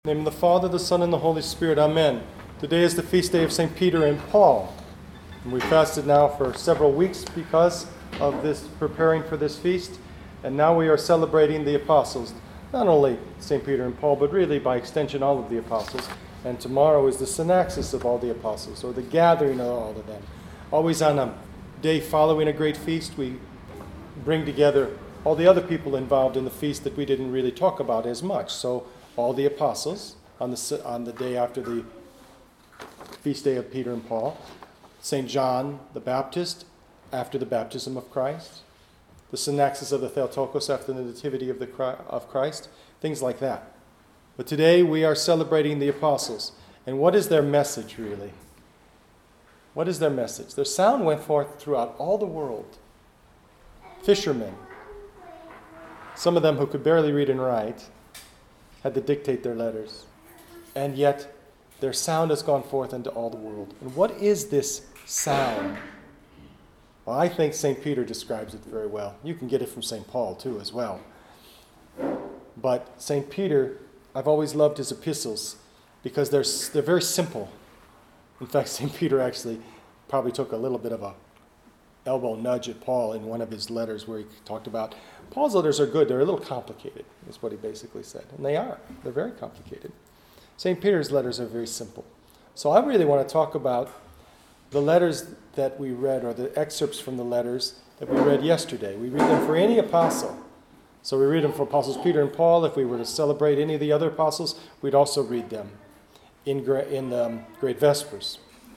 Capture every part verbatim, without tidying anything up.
In the name of the Father, the Son, and the Holy Spirit. Amen. Today is the feast day of Saint Peter and Paul. And we fasted now for several weeks because of this, preparing for this feast. And now we are celebrating the apostles. Not only Saint Peter and Paul, but really by extension all of the apostles. And tomorrow is the synaxis of all the apostles, or the gathering of all of them. Always on a day following a great feast, we bring together all the other people involved in the feast that we didn't really talk about as much. So all the apostles on the on the day after the feast day of Peter and Paul, Saint John the Baptist after the baptism of Christ, the synaxis of the Theotokos after the nativity of the of Christ, things like that. But today we are celebrating the apostles. And what is their message really? What is their message? Their sound went forth throughout all the world. Fishermen, some of them who could barely read and write, had to dictate their letters. And yet, their sound has gone forth into all the world. And what is this sound? Well, I think Saint Peter describes it very well. You can get it from Saint Paul, too, as well. But Saint Peter, I've always loved his epistles because they're, they're very simple. In fact, Saint Peter actually probably took a little bit of a elbow nudge at Paul in one of his letters where he talked about, Paul's letters are good, they're a little complicated, is what he basically said. And they are. They're very complicated. Saint Peter's letters are very simple. So I really want to talk about the letters that we read, or the excerpts from the letters that we read yesterday. We read them for any apostle. So we read them for Apostles Peter and Paul. If we were to celebrate any of the other apostles, we'd also read them in, in the um, Great Vespers.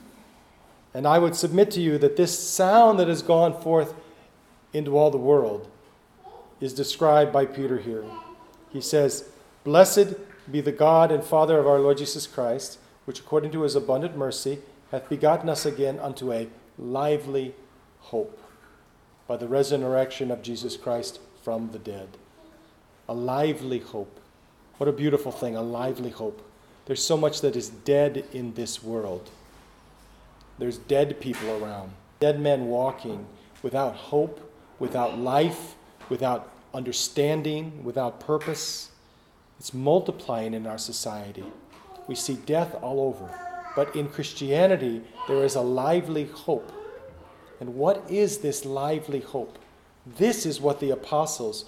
And I would submit to you that this sound that has gone forth into all the world is described by Peter here. He says, "Blessed be the God and Father of our Lord Jesus Christ, which according to his abundant mercy hath begotten us again unto a lively hope by the resurrection of Jesus Christ from the dead." A lively hope. What a beautiful thing, a lively hope. There's so much that is dead in this world. There's dead people around, dead men walking without hope, without life, without understanding, without purpose. It's multiplying in our society. We see death all over. But in Christianity, there is a lively hope. And what is this lively hope? This is what the apostles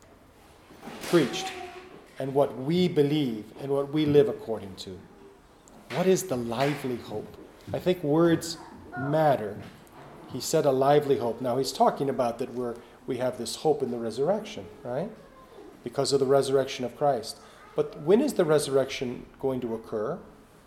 preached, and what we believe, and what we live according to. What is the lively hope? I think words matter. He said a lively hope. Now he's talking about that we're, we have this hope in the resurrection, right? Because of the resurrection of Christ. But when is the resurrection going to occur?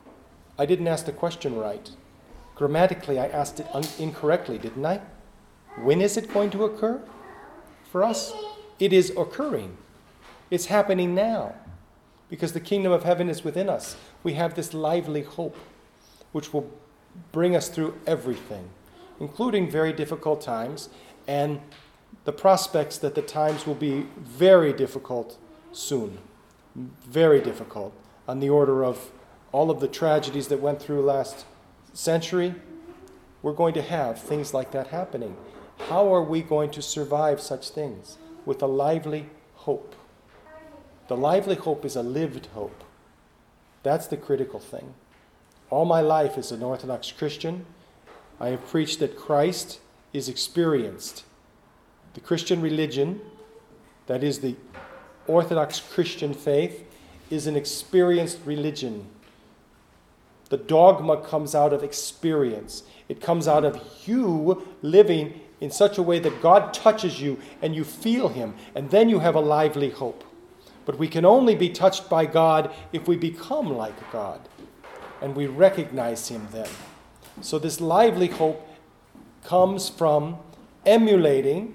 I didn't ask the question right. Grammatically, I asked it un- incorrectly, didn't I? When is it going to occur? For us, it is occurring. It's happening now. Because the kingdom of heaven is within us. We have this lively hope, which will bring us through everything, including very difficult times, and the prospects that the times will be very difficult soon. Very difficult. On the order of all of the tragedies that went through last century, we're going to have things like that happening. How are we going to survive such things? With a lively hope. The lively hope is a lived hope. That's the critical thing. All my life as an Orthodox Christian, I have preached that Christ is experienced. The Christian religion, that is the Orthodox Christian faith, is an experienced religion. The dogma comes out of experience. It comes out of you living in such a way that God touches you and you feel him, and then you have a lively hope. But we can only be touched by God if we become like God. And we recognize him then. So this lively hope comes from emulating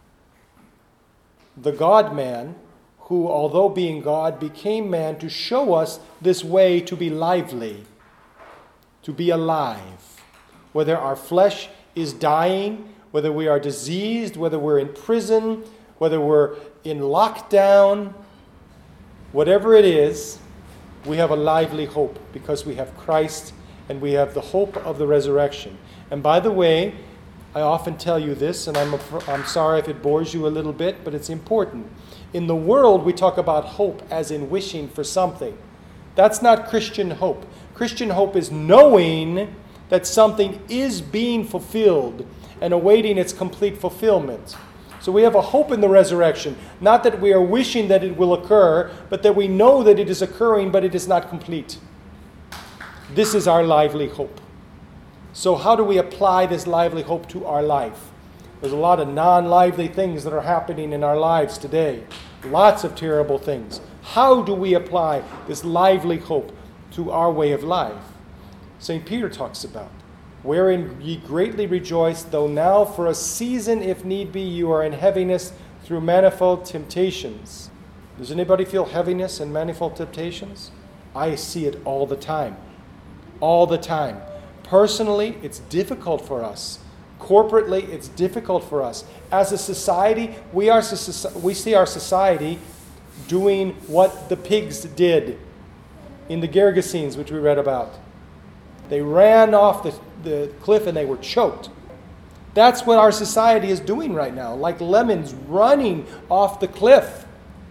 the God-man who, although being God, became man to show us this way to be lively, to be alive. Whether our flesh is dying, whether we are diseased, whether we're in prison, whether we're in lockdown, whatever it is, we have a lively hope because we have Christ and we have the hope of the resurrection. And by the way, I often tell you this, and I'm, I'm sorry if it bores you a little bit, but it's important. In the world, we talk about hope as in wishing for something. That's not Christian hope. Christian hope is knowing that something is being fulfilled and awaiting its complete fulfillment. So we have a hope in the resurrection, not that we are wishing that it will occur, but that we know that it is occurring, but it is not complete. This is our lively hope. So how do we apply this lively hope to our life? There's a lot of non-lively things that are happening in our lives today. Lots of terrible things. How do we apply this lively hope to our way of life? Saint Peter talks about, wherein ye greatly rejoice, though now for a season, if need be, you are in heaviness through manifold temptations. Does anybody feel heaviness and manifold temptations? I see it all the time. All the time. Personally, it's difficult for us. Corporately, it's difficult for us. As a society, we are we see our society doing what the pigs did in the Gergesenes, which we read about. They ran off the, the cliff and they were choked. That's what our society is doing right now, like lemons running off the cliff.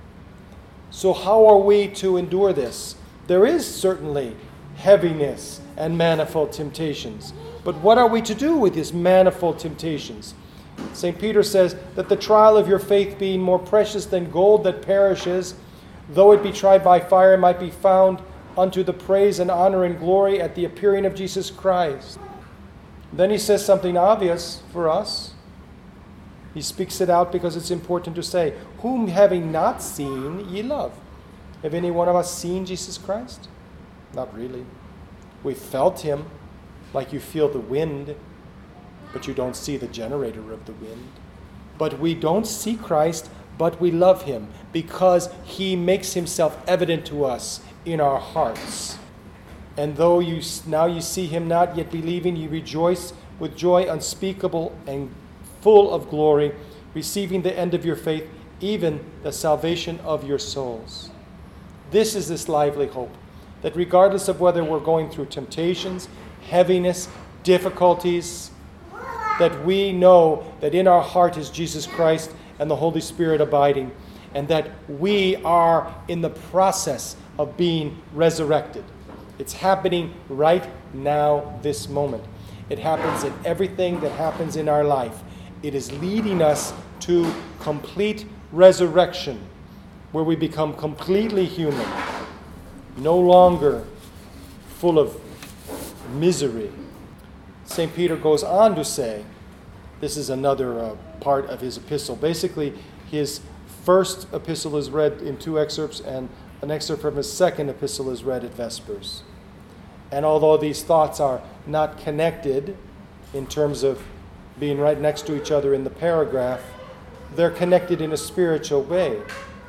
So how are we to endure this? There is certainly heaviness and manifold temptations. But what are we to do with these manifold temptations? Saint Peter says that the trial of your faith, being more precious than gold that perishes, though it be tried by fire, might be found unto the praise and honor and glory at the appearing of Jesus Christ. Then he says something obvious for us. He speaks it out because it's important to say, whom having not seen ye love. Have any one of us seen Jesus Christ? Not really. We felt him like you feel the wind, but you don't see the generator of the wind. But we don't see Christ, but we love him because he makes himself evident to us in our hearts. And though you now you see him not yet believing, you rejoice with joy unspeakable and full of glory, receiving the end of your faith, even the salvation of your souls. This is this lively hope, that regardless of whether we're going through temptations, heaviness, difficulties, that we know that in our heart is Jesus Christ and the Holy Spirit abiding, and that we are in the process of being resurrected. It's happening right now, this moment. It happens in everything that happens in our life. It is leading us to complete resurrection, where we become completely human, no longer full of misery. Saint Peter goes on to say, this is another uh, part of his epistle. Basically, his first epistle is read in two excerpts, and an excerpt from his second epistle is read at Vespers. And although these thoughts are not connected in terms of being right next to each other in the paragraph, they're connected in a spiritual way.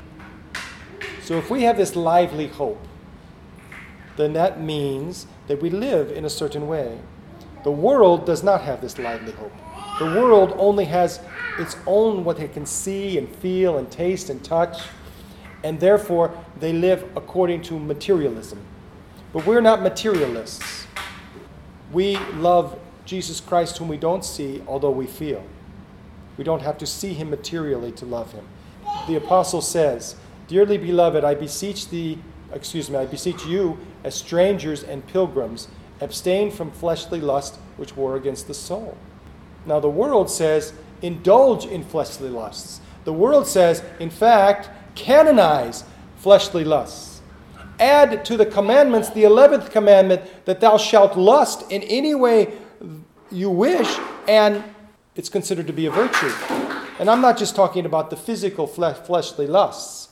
So if we have this lively hope, then that means that we live in a certain way. The world does not have this lively hope. The world only has its own, what they can see and feel and taste and touch, and therefore they live according to materialism. But we're not materialists. We love Jesus Christ, whom we don't see, although we feel. We don't have to see him materially to love him. The apostle says, "Dearly beloved, I beseech thee, excuse me, I beseech you, as strangers and pilgrims, abstain from fleshly lust which war against the soul." Now the world says, indulge in fleshly lusts. The world says, in fact, canonize fleshly lusts. Add to the commandments the eleventh commandment, that thou shalt lust in any way you wish, and it's considered to be a virtue. And I'm not just talking about the physical flesh, fleshly lusts,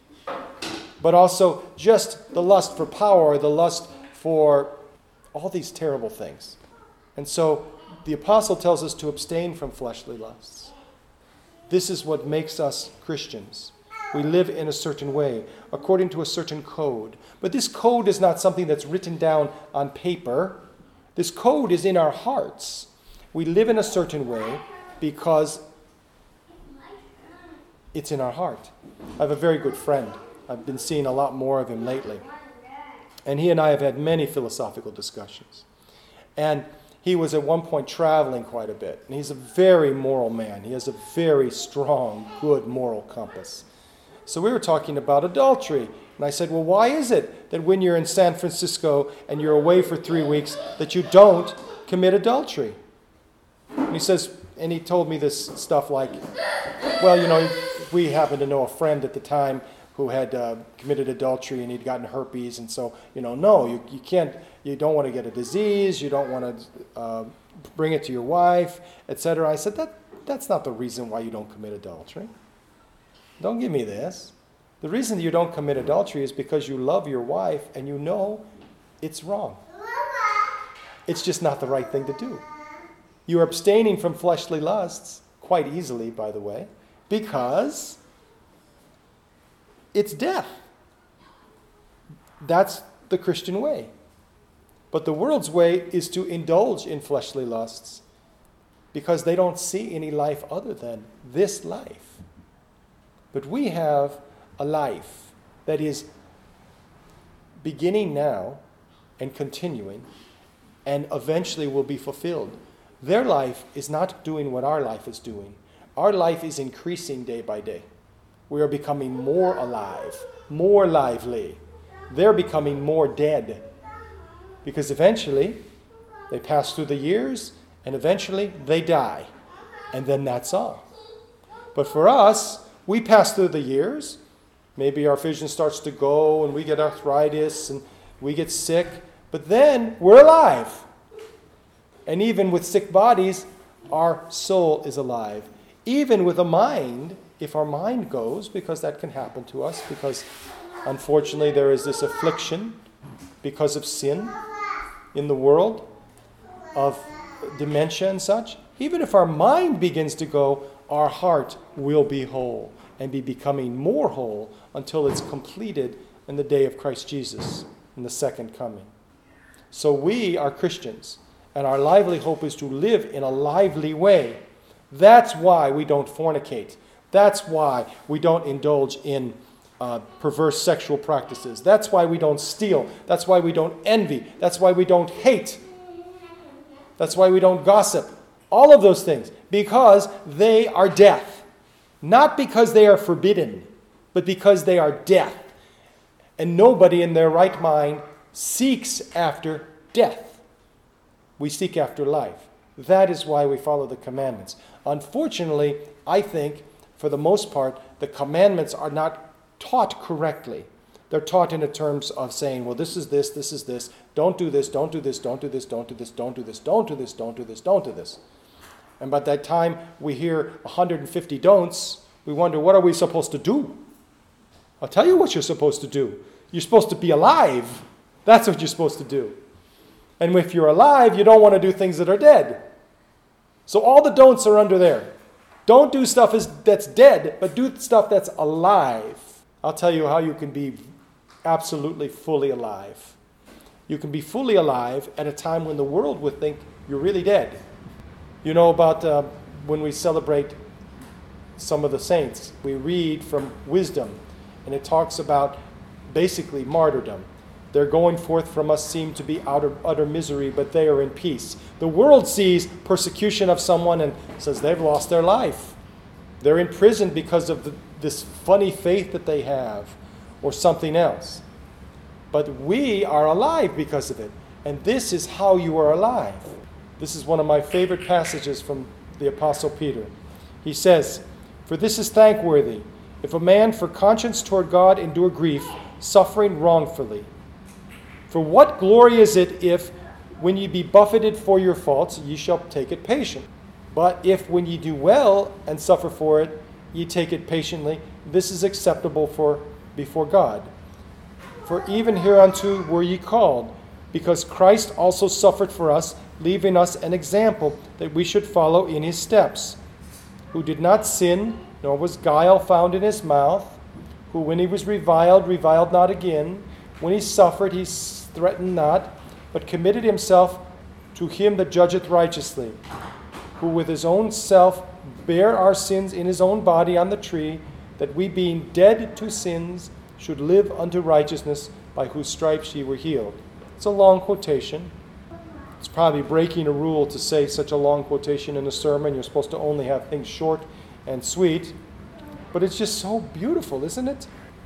but also just the lust for power, the lust for all these terrible things. And so the apostle tells us to abstain from fleshly lusts. This is what makes us Christians. We live in a certain way, according to a certain code. But this code is not something that's written down on paper. This code is in our hearts. We live in a certain way because it's in our heart. I have a very good friend. I've been seeing a lot more of him lately. And he and I have had many philosophical discussions. And he was at one point traveling quite a bit. And he's a very moral man. He has a very strong, good moral compass. So we were talking about adultery. And I said, well, why is it that when you're in San Francisco and you're away for three weeks that you don't commit adultery? And he says, and he told me this stuff like, well, you know, we happened to know a friend at the time who had uh, committed adultery and he'd gotten herpes. And so, you know, no, you, you can't, you don't want to get a disease. You don't want to uh, bring it to your wife, et cetera. I said, that that's not the reason why you don't commit adultery. Don't give me this. The reason you don't commit adultery is because you love your wife and you know it's wrong. It's just not the right thing to do. You're abstaining from fleshly lusts, quite easily, by the way, because it's death. That's the Christian way. But the world's way is to indulge in fleshly lusts because they don't see any life other than this life. But we have a life that is beginning now and continuing and eventually will be fulfilled. Their life is not doing what our life is doing. Our life is increasing day by day. We are becoming more alive, more lively. They're becoming more dead. Because eventually, they pass through the years, and eventually they die. And then that's all. But for us, we pass through the years. Maybe our vision starts to go, and we get arthritis, and we get sick. But then, we're alive. And even with sick bodies, our soul is alive. Even with a mind, if our mind goes, because that can happen to us, because unfortunately there is this affliction because of sin in the world, of dementia and such. Even if our mind begins to go, our heart will be whole and be becoming more whole until it's completed in the day of Christ Jesus, in the second coming. So we are Christians, and our lively hope is to live in a lively way. That's why we don't fornicate. That's why we don't indulge in uh, perverse sexual practices. That's why we don't steal. That's why we don't envy. That's why we don't hate. That's why we don't gossip. All of those things. Because they are death. Not because they are forbidden, but because they are death. And nobody in their right mind seeks after death. We seek after life. That is why we follow the commandments. Unfortunately, I think, for the most part, the commandments are not taught correctly. They're taught in the terms of saying, well, this is this, this is this, don't do this, don't do this, don't do this, don't do this, don't do this, don't do this, don't do this, don't do this. And by that time we hear one hundred fifty don'ts, we wonder, what are we supposed to do? I'll tell you what you're supposed to do. You're supposed to be alive. That's what you're supposed to do. And if you're alive, you don't want to do things that are dead. So all the don'ts are under there. Don't do stuff that's dead, but do stuff that's alive. I'll tell you how you can be absolutely fully alive. You can be fully alive at a time when the world would think you're really dead. You know about uh, when we celebrate some of the saints, we read from Wisdom, and it talks about basically martyrdom. Their going forth from us seem to be out of utter misery, but they are in peace. The world sees persecution of someone and says they've lost their life. They're in prison because of the, this funny faith that they have, or something else. But we are alive because of it. And this is how you are alive. This is one of my favorite passages from the Apostle Peter. He says, "For this is thankworthy, if a man for conscience toward God endure grief, suffering wrongfully. For what glory is it if, when ye be buffeted for your faults, ye shall take it patient? But if, when ye do well and suffer for it, ye take it patiently, this is acceptable for before God. For even hereunto were ye called, because Christ also suffered for us, leaving us an example that we should follow in his steps, who did not sin, nor was guile found in his mouth, who when he was reviled, reviled not again, when he suffered, he threatened not, but committed himself to him that judgeth righteously, who with his own self bare our sins in his own body on the tree, that we being dead to sins should live unto righteousness, by whose stripes ye were healed." It's a long quotation. It's probably breaking a rule to say such a long quotation in a sermon. You're supposed to only have things short and sweet. But it's just so beautiful, isn't it?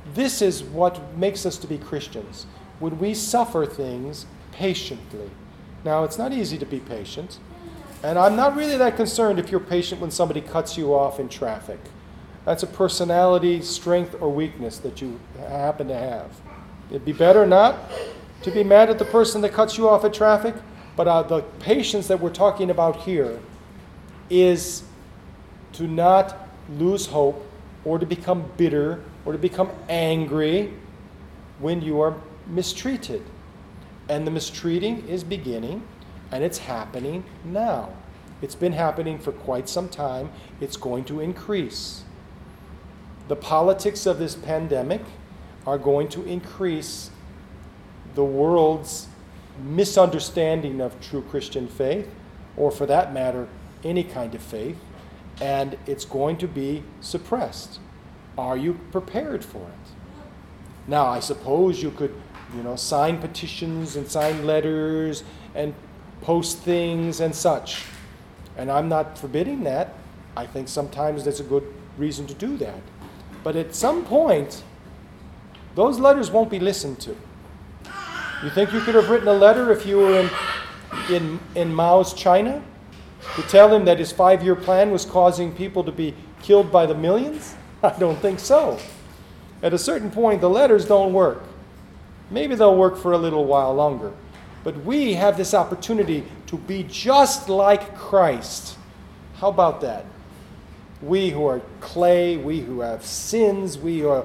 this is what makes us to be Christians. When we suffer things patiently. Now, it's not easy to be patient. And I'm not really that concerned if you're patient when somebody cuts you off in traffic. That's a personality, strength, or weakness that you happen to have. It'd be better not to be mad at the person that cuts you off at traffic, but uh, the patience that we're talking about here is to not lose hope or to become bitter or to become angry when you are mistreated. And the mistreating is beginning, and it's happening now. It's been happening for quite some time. It's going to increase. The politics of this pandemic are going to increase the world's misunderstanding of true Christian faith, or for that matter, any kind of faith, and it's going to be suppressed. Are you prepared for it? Now, I suppose you could, you know, sign petitions and sign letters and post things and such. And I'm not forbidding that. I think sometimes that's a good reason to do that. But at some point, those letters won't be listened to. You think you could have written a letter if you were in, in, in Mao's China to tell him that his five-year plan was causing people to be killed by the millions? I don't think so. At a certain point, the letters don't work. Maybe they'll work for a little while longer. But we have this opportunity to be just like Christ. How about that? We who are clay, we who have sins, we who are...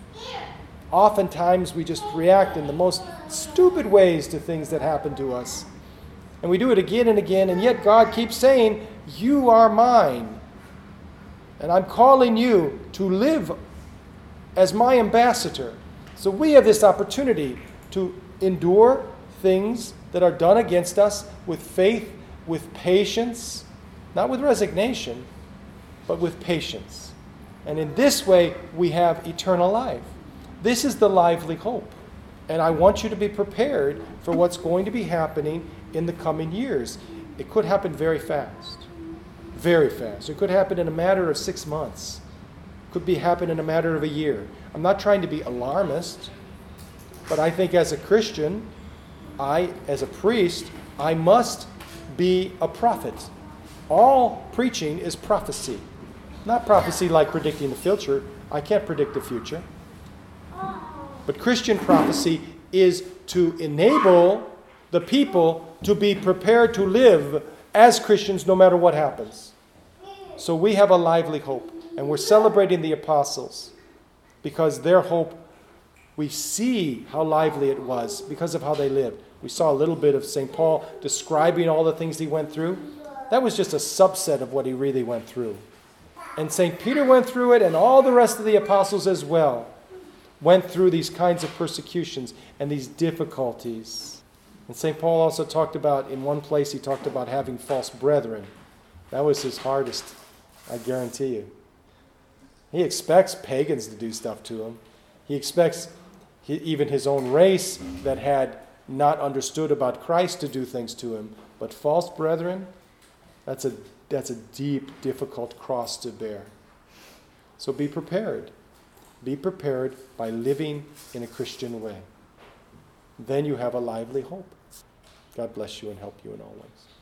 Oftentimes we just react in the most stupid ways to things that happen to us. And we do it again and again, and yet God keeps saying, you are mine. And I'm calling you to live as my ambassador. So we have this opportunity to endure things that are done against us with faith, with patience, not with resignation, but with patience. And in this way, we have eternal life. This is the lively hope. And I want you to be prepared for what's going to be happening in the coming years. It could happen very fast. Very fast. It could happen in a matter of six months. It could be happen in a matter of a year. I'm not trying to be alarmist, but I think as a Christian, I, as a priest, I must be a prophet. All preaching is prophecy. Not prophecy like predicting the future. I can't predict the future. But Christian prophecy is to enable the people to be prepared to live as Christians no matter what happens. So we have a lively hope, and we're celebrating the apostles because their hope, we see how lively it was because of how they lived. We saw a little bit of Saint Paul describing all the things he went through. That was just a subset of what he really went through. And Saint Peter went through it, and all the rest of the apostles as well went through these kinds of persecutions and these difficulties. And Saint Paul also talked about, in one place he talked about having false brethren. That was his hardest, I guarantee you. He expects pagans to do stuff to him. He expects he, even his own race that had not understood about Christ to do things to him. But false brethren, that's a, that's a deep, difficult cross to bear. So be prepared. Be prepared by living in a Christian way. Then you have a lively hope. God bless you and help you in all ways.